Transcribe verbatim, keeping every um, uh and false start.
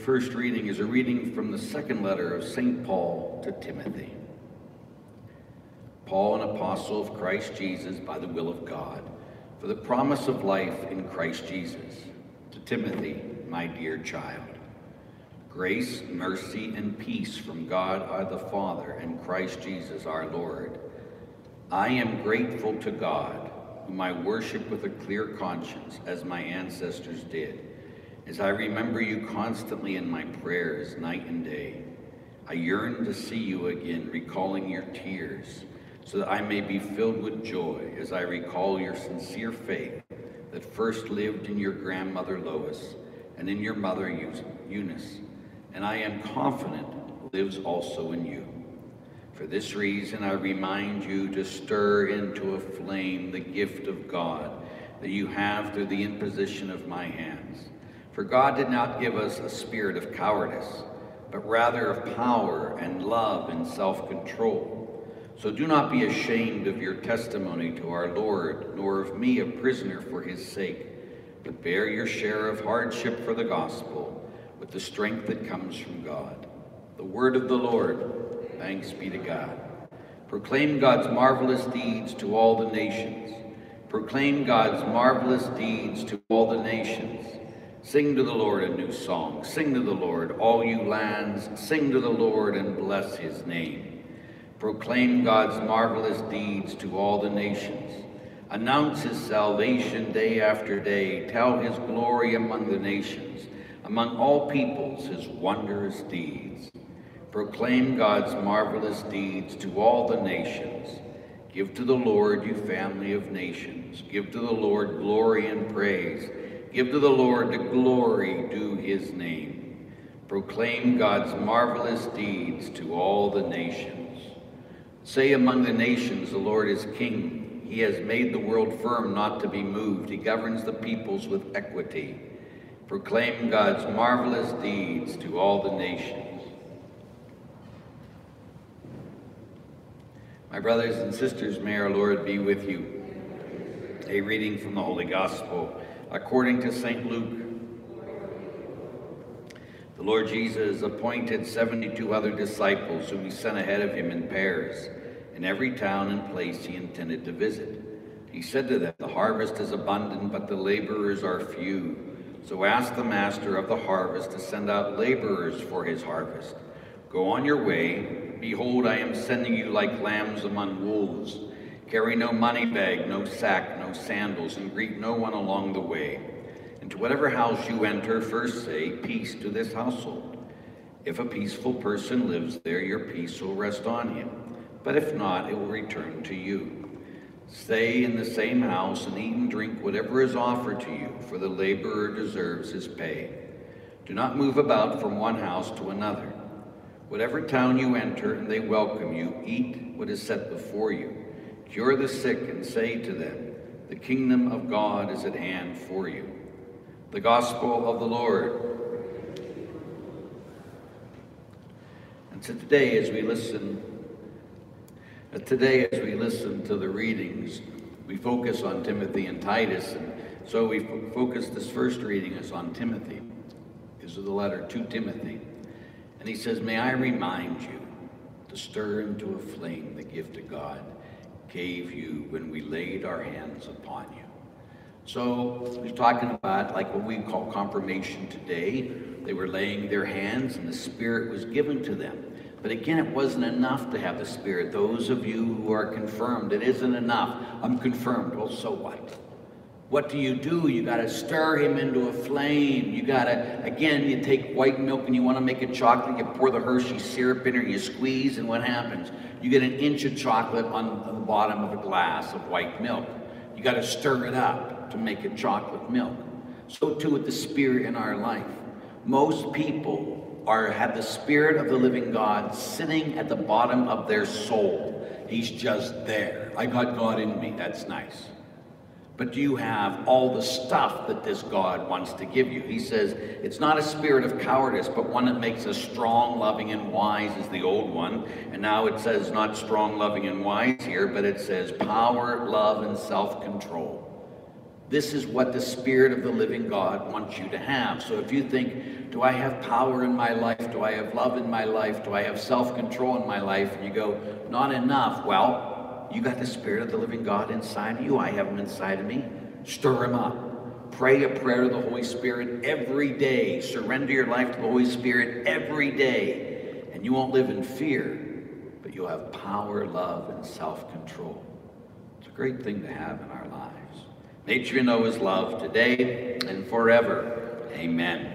first reading is a reading from the second letter of Saint Paul to Timothy. Paul, an apostle of Christ Jesus by the will of God, for the promise of life in Christ Jesus, to Timothy, my dear child. Grace, mercy, and peace from God our the Father and Christ Jesus our Lord. I am grateful to God, whom I worship with a clear conscience, as my ancestors did, as I remember you constantly in my prayers night and day. I yearn to see you again, recalling your tears, so that I may be filled with joy as I recall your sincere faith that first lived in your grandmother Lois and in your mother Eunice, and I am confident lives also in you. For this reason, I remind you to stir into a flame the gift of God that you have through the imposition of my hands. For God did not give us a spirit of cowardice, but rather of power and love and self-control. So do not be ashamed of your testimony to our Lord, nor of me, a prisoner for his sake, but bear your share of hardship for the gospel with the strength that comes from God. The word of the Lord. Thanks be to God. Proclaim God's marvelous deeds to all the nations. Proclaim God's marvelous deeds to all the nations. Sing to the Lord a new song. Sing to the Lord, all you lands. Sing to the Lord and bless his name. Proclaim God's marvelous deeds to all the nations. Announce his salvation day after day. Tell his glory among the nations, among all peoples his wondrous deeds. Proclaim God's marvelous deeds to all the nations. Give to the Lord, you family of nations. Give to the Lord glory and praise. Give to the Lord the glory due his name. Proclaim God's marvelous deeds to all the nations. Say among the nations, the Lord is king. He has made the world firm, not to be moved. He governs the peoples with equity. Proclaim God's marvelous deeds to all the nations. My brothers and sisters, may our Lord be with you. A reading from the Holy Gospel according to Saint Luke. The Lord Jesus appointed seventy-two other disciples whom he sent ahead of him in pairs in every town and place he intended to visit. He said to them, the harvest is abundant, but the laborers are few. So ask the master of the harvest to send out laborers for his harvest. Go on your way. Behold, I am sending you like lambs among wolves. Carry no money bag, no sack, no sandals, and greet no one along the way. And to whatever house you enter, first say, peace to this household. If a peaceful person lives there, your peace will rest on him. But if not, it will return to you. Stay in the same house and eat and drink whatever is offered to you, for the laborer deserves his pay. Do not move about from one house to another. Whatever town you enter and they welcome you, eat what is set before you. Cure the sick and say to them, the kingdom of God is at hand for you. The Gospel of the Lord. And so today as we listen, uh, today as we listen to the readings, we focus on Timothy and Titus, and so we focus this first reading is on Timothy. This is the letter to Timothy. And he says, may I remind you to stir into a flame the gift of God gave you when we laid our hands upon you. So he's talking about like what we call confirmation today. They were laying their hands and the Spirit was given to them. But again, it wasn't enough to have the Spirit. Those of you who are confirmed, it isn't enough. I'm confirmed. Well, so what? What do you do? You got to stir him into a flame. You got to, again, you take white milk and you want to make a chocolate, you pour the Hershey syrup in or you squeeze, and what happens? You get an inch of chocolate on the bottom of a glass of white milk. You got to stir it up to make it chocolate milk. So too with the Spirit in our life. Most people are have the Spirit of the living God sitting at the bottom of their soul. He's just there. I got God in me. That's nice. But do you have all the stuff that this God wants to give you? He says, it's not a spirit of cowardice, but one that makes us strong, loving, and wise is the old one. And now it says not strong, loving, and wise here, but it says power, love, and self-control. This is what the Spirit of the living God wants you to have. So if you think, do I have power in my life? Do I have love in my life? Do I have self-control in my life? And you go, not enough. Well, you got the Spirit of the living God inside of you. I have him inside of me. Stir him up. Pray a prayer to the Holy Spirit every day. Surrender your life to the Holy Spirit every day. And you won't live in fear, but you'll have power, love, and self-control. It's a great thing to have in our lives. May you know his love today and forever. Amen.